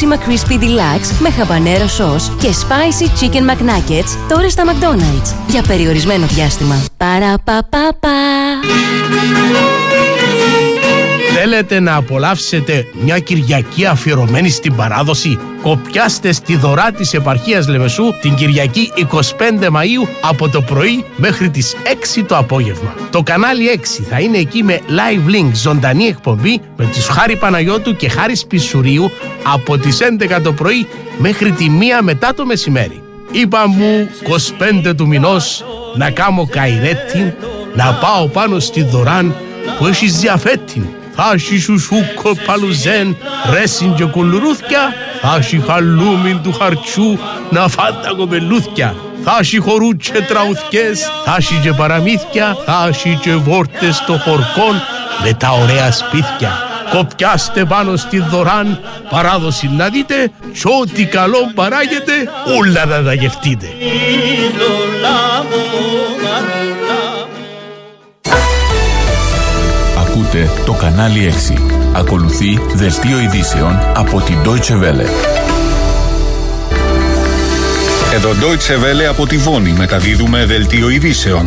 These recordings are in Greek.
Extremissima Crispy Deluxe με χαμπανέρο σος και Spicy Chicken McNuggets τώρα στα McDonald's. Για περιορισμένο διάστημα. Παραπαπαπα. Θέλετε να απολαύσετε μια Κυριακή αφιερωμένη στην παράδοση? Κοπιάστε στη Δωρά της επαρχίας Λεμεσού την Κυριακή 25 Μαΐου από το πρωί μέχρι τις 6 το απόγευμα. Το κανάλι 6 θα είναι εκεί με live link, ζωντανή εκπομπή με τους Χάρη Παναγιώτου και Χάρη Σπισουρίου από τις 11 το πρωί μέχρι τη 1 μετά το μεσημέρι. Είπα μου 25 του μηνός να κάμω καϊρέτη, να πάω πάνω στη Δωράν που έχει διαφέτη. Θα έχει σουσούκο παλουζέν, ρέσιν και κουλουρούθκια, θα έχει χαλούμιν του χαρτσού να φάντα κοπελούθκια. Θα έχει χορού και τραουθκές, θα έχει και παραμύθια, θα έχει και βόρτες των χορκών με τα ωραία σπίτια. Κοπιάστε πάνω στη Δωράν, παράδοση να δείτε κι ό,τι καλό παράγεται, όλα να τα γευτείτε. Ακούτε το κανάλι 6. Ακολουθεί δελτίο ειδήσεων από την Deutsche Welle. Εδώ Deutsche Welle από τη Βόνη μεταδίδουμε δελτίο ειδήσεων.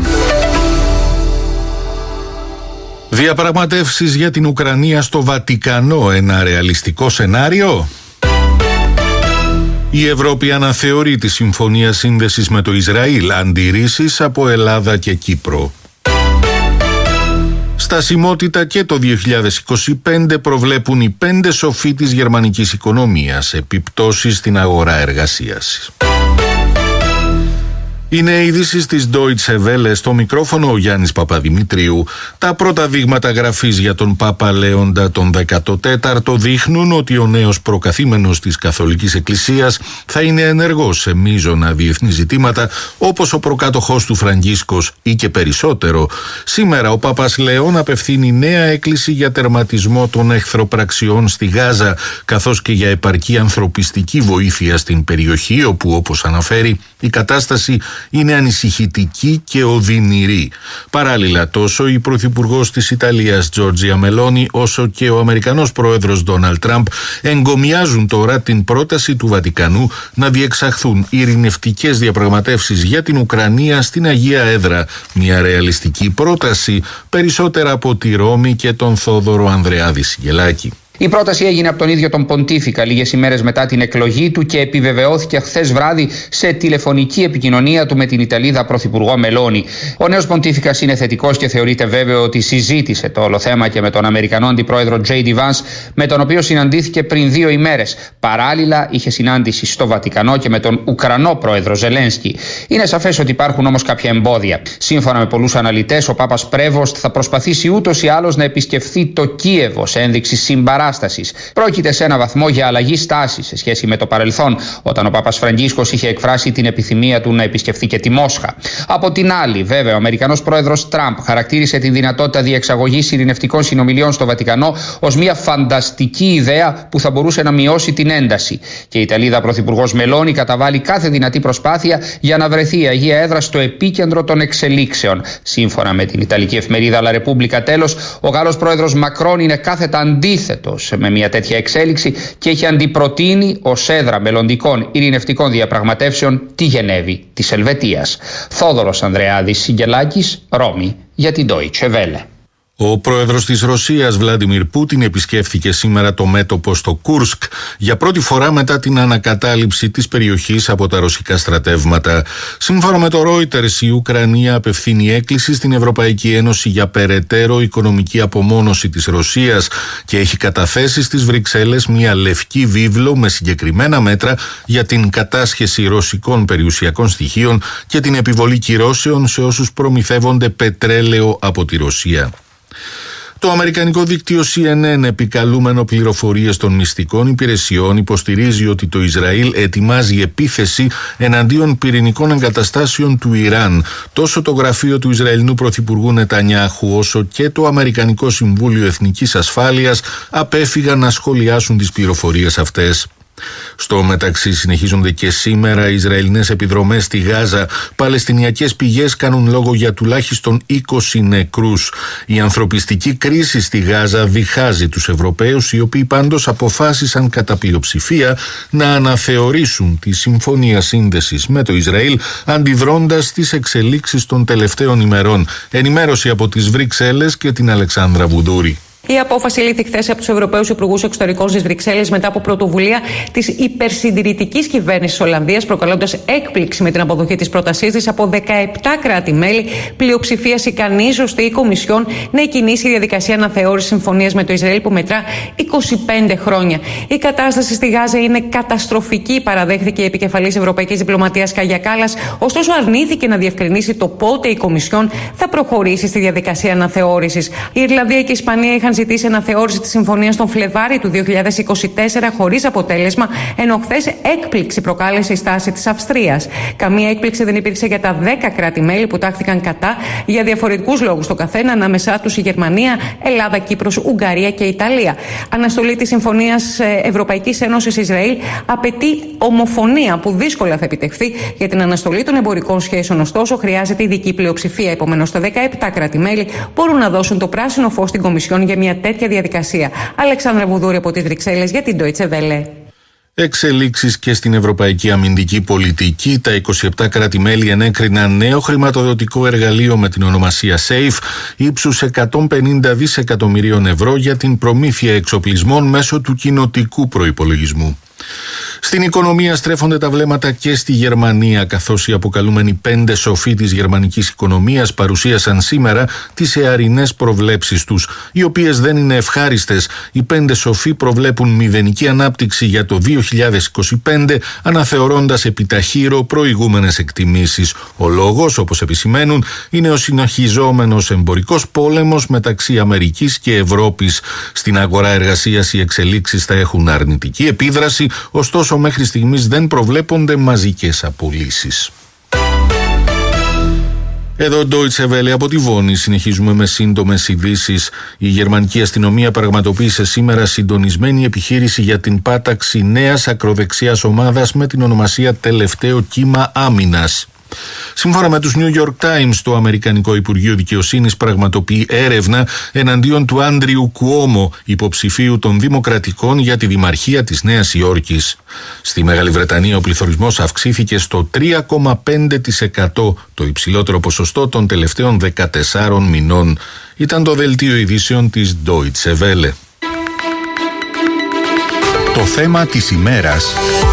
Διαπραγματεύσεις για την Ουκρανία στο Βατικανό, ένα ρεαλιστικό σενάριο? Η Ευρώπη αναθεωρεί τη συμφωνία σύνδεσης με το Ισραήλ, αντιρρήσεις από Ελλάδα και Κύπρο. Στασιμότητα και το 2025 προβλέπουν οι 5 σοφοί της γερμανικής οικονομίας, επιπτώσεις στην αγορά εργασίας. Είναι ειδήσεις της Deutsche Welle, στο μικρόφωνο ο Γιάννης Παπαδημητρίου. Τα πρώτα δείγματα γραφής για τον Πάπα Λέοντα τον 14ο δείχνουν ότι ο νέος προκαθήμενος της Καθολικής Εκκλησίας θα είναι ενεργός σε μείζωνα διεθνή ζητήματα όπως ο προκάτοχός του Φραγκίσκος ή και περισσότερο. Σήμερα ο Πάπας Λέων απευθύνει νέα έκκληση για τερματισμό των εχθροπραξιών στη Γάζα, καθώς και για επαρκή ανθρωπιστική βοήθεια στην περιοχή, όπου, όπως αναφέρει, η κατάσταση είναι ανησυχητική και οδυνηρή. Παράλληλα, τόσο η Πρωθυπουργός της Ιταλίας Τζόρτζια Μελόνι όσο και ο Αμερικανός Πρόεδρος Ντόναλντ Τραμπ εγκομιάζουν τώρα την πρόταση του Βατικανού να διεξαχθούν ειρηνευτικές διαπραγματεύσεις για την Ουκρανία στην Αγία Έδρα. Μια ρεαλιστική πρόταση, περισσότερα από τη Ρώμη και τον Θόδωρο Ανδρεάδη Σιγελάκη. Η πρόταση έγινε από τον ίδιο τον Ποντίφικα λίγες ημέρες μετά την εκλογή του και επιβεβαιώθηκε χθες βράδυ σε τηλεφωνική επικοινωνία του με την Ιταλίδα Πρωθυπουργό Μελόνι. Ο νέος Ποντίφικας είναι θετικός και θεωρείται βέβαιο ότι συζήτησε το όλο θέμα και με τον Αμερικανό Αντιπρόεδρο J.D. Vance, με τον οποίο συναντήθηκε πριν 2 ημέρες. Παράλληλα, είχε συνάντηση στο Βατικανό και με τον Ουκρανό Πρόεδρο Ζελένσκι. Είναι σαφές ότι υπάρχουν όμως κάποια εμπόδια. Σύμφωνα με πολλούς αναλυτές, ο Πάπας Πρέβοστ θα προσπαθήσει ούτως ή άλλως να επισκεφθεί το Κίεβο σε ένδειξη συμπαράστασης. Πρόκειται σε ένα βαθμό για αλλαγή στάσης σε σχέση με το παρελθόν, όταν ο Πάπας Φραγκίσκος είχε εκφράσει την επιθυμία του να επισκεφθεί και τη Μόσχα. Από την άλλη, βέβαια, ο Αμερικανός Πρόεδρος Τραμπ χαρακτήρισε την δυνατότητα διεξαγωγής ειρηνευτικών συνομιλιών στο Βατικανό ως μια φανταστική ιδέα που θα μπορούσε να μειώσει την ένταση. Και η Ιταλίδα Πρωθυπουργός Μελόνι καταβάλει κάθε δυνατή προσπάθεια για να βρεθεί η Αγία Έδρα στο επίκεντρο των εξελίξεων. Σύμφωνα με την Ιταλική εφημερίδα La Repubblica, τέλος, ο Γάλλος Πρόεδρος Μακρόν είναι κάθετα αντίθετος με μια τέτοια εξέλιξη και έχει αντιπροτείνει ως έδρα μελλοντικών ειρηνευτικών διαπραγματεύσεων τη Γενέβη της Ελβετίας. Θόδωρος Ανδρεάδης Σιγελάκης, Ρώμη, για την Deutsche Welle. Ο πρόεδρος της Ρωσίας, Βλάντιμιρ Πούτιν, επισκέφθηκε σήμερα το μέτωπο στο Κούρσκ για πρώτη φορά μετά την ανακατάληψη της περιοχής από τα ρωσικά στρατεύματα. Σύμφωνα με το Reuters, η Ουκρανία απευθύνει έκκληση στην Ευρωπαϊκή Ένωση για περαιτέρω οικονομική απομόνωση της Ρωσίας και έχει καταθέσει στις Βρυξέλλες μια λευκή βίβλο με συγκεκριμένα μέτρα για την κατάσχεση ρωσικών περιουσιακών στοιχείων και την επιβολή κυρώσεων σε όσους προμηθεύονται πετρέλαιο από τη Ρωσία. Το αμερικανικό δίκτυο CNN, επικαλούμενο πληροφορίες των μυστικών υπηρεσιών, υποστηρίζει ότι το Ισραήλ ετοιμάζει επίθεση εναντίον πυρηνικών εγκαταστάσεων του Ιράν. Τόσο το γραφείο του Ισραηλινού Πρωθυπουργού Νετανιάχου όσο και το Αμερικανικό Συμβούλιο Εθνικής Ασφάλειας απέφυγαν να σχολιάσουν τις πληροφορίες αυτές. Στο μεταξύ συνεχίζονται και σήμερα οι Ισραηλινές επιδρομές στη Γάζα. Παλαιστινιακές πηγές κάνουν λόγο για τουλάχιστον 20 νεκρούς. Η ανθρωπιστική κρίση στη Γάζα διχάζει τους Ευρωπαίους, οι οποίοι πάντως αποφάσισαν κατά πλειοψηφία να αναθεωρήσουν τη συμφωνία σύνδεσης με το Ισραήλ, αντιδρώντας στις εξελίξεις των τελευταίων ημερών. Ενημέρωση από τις Βρυξέλλες και την Αλεξάνδρα Βουδούρη. Η απόφαση λήφθη χθες από τους Ευρωπαίους Υπουργούς Εξωτερικών στις Βρυξέλλες μετά από πρωτοβουλία της υπερσυντηρητικής κυβέρνησης της Ολλανδίας, προκαλώντας έκπληξη με την αποδοχή της πρότασής της από 17 κράτη-μέλη, πλειοψηφίας ικανής ώστε η Κομισιόν να εκκινήσει η διαδικασία αναθεώρησης συμφωνίας με το Ισραήλ που μετρά 25 χρόνια. Η κατάσταση στη Γάζα είναι καταστροφική, παραδέχθηκε η επικεφαλής Ευρωπαϊκής Διπλωματίας Κάγια Κάλλας, ωστόσο αρνήθηκε να διευκρινίσει το πότε η Κομισιόν θα προχωρήσει στη διαδικασία αναθεώρησης. Η Ιρλανδία και η Ισπανία είχαν ζητήσει αναθεώρηση της συμφωνίας τον Φλεβάρι του 2024 χωρίς αποτέλεσμα, ενώ χθες έκπληξη προκάλεσε η στάση της Αυστρίας. Καμία έκπληξη δεν υπήρξε για τα 10 κράτη-μέλη που τάχθηκαν κατά για διαφορετικούς λόγους το καθένα, ανάμεσά τους η Γερμανία, Ελλάδα, Κύπρος, Ουγγαρία και Ιταλία. Αναστολή της συμφωνίας Ευρωπαϊκής Ένωσης Ισραήλ απαιτεί ομοφωνία που δύσκολα θα επιτευχθεί για την αναστολή των εμπορικών σχέσεων. Ωστόσο, χρειάζεται ειδική πλειοψηφία. Επομένως, τα 17 κράτη-μέλη μπορούν να δώσουν το πράσινο φως στην Κομισιόν για μια τέτοια διαδικασία. Αλεξάνδρα Βουδούρη από τις Βρυξέλλες για την Deutsche Welle. Εξελίξεις και στην ευρωπαϊκή αμυντική πολιτική. Τα 27 κράτη-μέλη ενέκριναν νέο χρηματοδοτικό εργαλείο με την ονομασία SAFE ύψους 150 δισεκατομμυρίων ευρώ για την προμήθεια εξοπλισμών μέσω του κοινοτικού προϋπολογισμού. Στην οικονομία στρέφονται τα βλέμματα και στη Γερμανία, καθώς οι αποκαλούμενοι 5 σοφοί της γερμανικής οικονομίας παρουσίασαν σήμερα τις εαρινές προβλέψεις τους, οι οποίες δεν είναι ευχάριστες. Οι 5 σοφοί προβλέπουν μηδενική ανάπτυξη για το 2025, αναθεωρώντας επιταχύρω προηγούμενες εκτιμήσεις. Ο λόγος, όπως επισημαίνουν, είναι ο συνεχιζόμενος εμπορικός πόλεμος μεταξύ Αμερικής και Ευρώπης. Στην αγορά εργασίας οι εξελίξεις θα έχουν αρνητική επίδραση, ωστόσο μέχρι στιγμής δεν προβλέπονται μαζικές απολύσεις. Εδώ Deutsche Welle από τη Βόνη. Συνεχίζουμε με σύντομες ειδήσεις. Η γερμανική αστυνομία πραγματοποίησε σήμερα συντονισμένη επιχείρηση για την πάταξη νέας ακροδεξιάς ομάδας με την ονομασία Τελευταίο Κύμα Άμυνας. Σύμφωνα με τους New York Times, το Αμερικανικό Υπουργείο Δικαιοσύνης πραγματοποιεί έρευνα εναντίον του Άντριου Κουόμο, υποψηφίου των Δημοκρατικών για τη Δημαρχία της Νέας Υόρκης. Στη Μεγάλη Βρετανία ο πληθωρισμός αυξήθηκε στο 3,5%, το υψηλότερο ποσοστό των τελευταίων 14 μηνών. Ήταν το δελτίο ειδήσεων της Deutsche Welle. Το θέμα της ημέρας.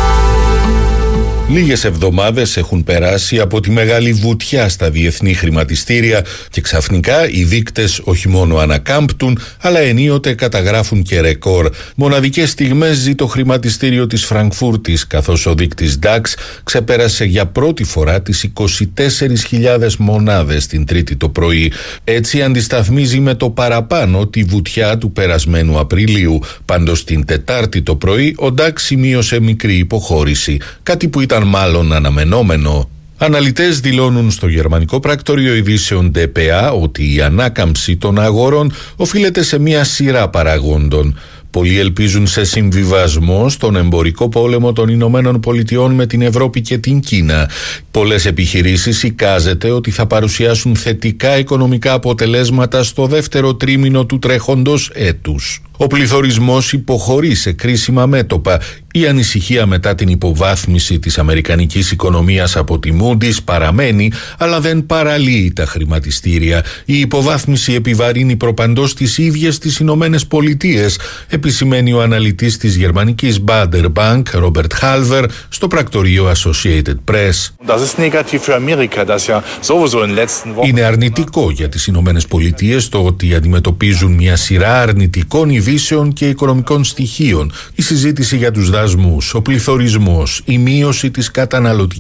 Λίγες εβδομάδες έχουν περάσει από τη μεγάλη βουτιά στα διεθνή χρηματιστήρια και ξαφνικά οι δείκτες όχι μόνο ανακάμπτουν, αλλά ενίοτε καταγράφουν και ρεκόρ. Μοναδικές στιγμές ζει το χρηματιστήριο της Φραγκφούρτης, καθώς ο δείκτης DAX ξεπέρασε για πρώτη φορά τις 24.000 μονάδες την Τρίτη το πρωί. Έτσι αντισταθμίζει με το παραπάνω τη βουτιά του περασμένου Απριλίου. Πάντως την Τετάρτη το πρωί ο DAX σημείωσε μικρή υποχώρηση, κάτι που ήταν μάλλον αναμενόμενο. Αναλυτές δηλώνουν στο γερμανικό πρακτορείο ειδήσεων DPA ότι η ανάκαμψη των αγορών οφείλεται σε μια σειρά παραγόντων. Πολλοί ελπίζουν σε συμβιβασμό στον εμπορικό πόλεμο των Ηνωμένων Πολιτειών με την Ευρώπη και την Κίνα. Πολλές επιχειρήσεις εικάζεται ότι θα παρουσιάσουν θετικά οικονομικά αποτελέσματα στο δεύτερο τρίμηνο του τρέχοντος έτους. Ο πληθωρισμός υποχωρεί σε κρίσιμα μέτωπα. Η ανησυχία μετά την υποβάθμιση της αμερικανικής οικονομίας από τη Moody's παραμένει, αλλά δεν παραλύει τα χρηματιστήρια. Η υποβάθμιση επιβαρύνει προπαντός τις ίδιες τις Ηνωμένες Πολιτείες, επισημαίνει ο αναλυτής της γερμανικής Baader Bank, Robert Halver, στο πρακτορείο Associated Press. Είναι αρνητικό για τις Ηνωμένες Πολιτείες το ότι αντιμετωπίζουν μια σειρά αρνητικών ειδήσεων και οικονομικών στοιχείων. Η συζήτηση για τους δασμούς, ο πληθωρισμός, η μείωση της καταναλωτικής